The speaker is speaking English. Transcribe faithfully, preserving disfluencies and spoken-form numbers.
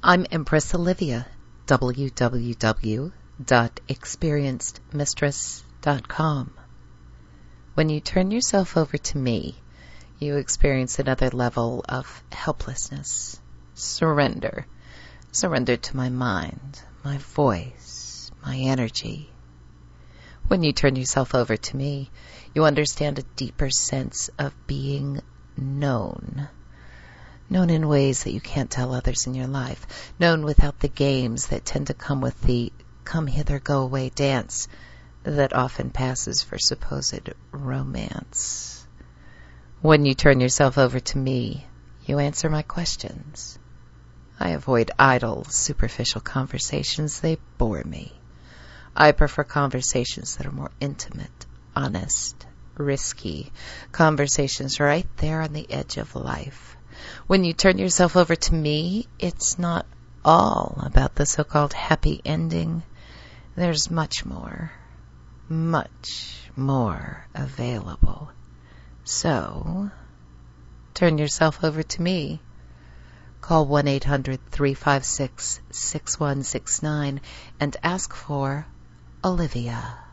I'm Empress Olivia, w w w dot experienced mistress dot com. When you turn yourself over to me, you experience another level of helplessness, surrender, surrender to my mind, my voice, my energy. When you turn yourself over to me, you understand a deeper sense of being known. Known in ways that you can't tell others in your life. Known without the games that tend to come with the come hither, go away dance that often passes for supposed romance. When you turn yourself over to me, you answer my questions. I avoid idle, superficial conversations. They bore me. I prefer conversations that are more intimate, honest, risky. Conversations right there on the edge of life. When you turn yourself over to me, it's not all about the so-called happy ending. There's much more, much more available. So, turn yourself over to me. Call one eight hundred three five six six one six nine and ask for Olivia.